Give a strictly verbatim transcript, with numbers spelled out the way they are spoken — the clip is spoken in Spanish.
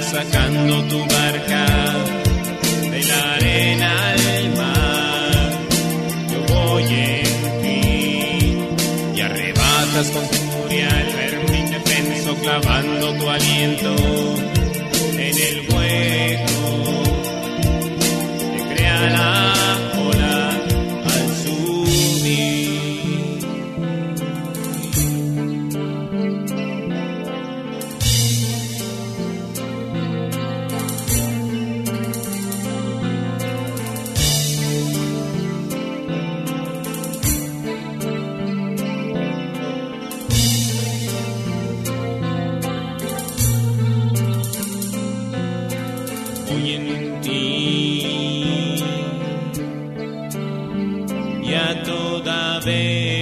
sacando tu barca de la arena al mar. Yo voy en ti y arrebatas con furia el verme indefenso, clavando tu aliento en el hueco que crea la ola al subir. Hoy en ti y a toda vez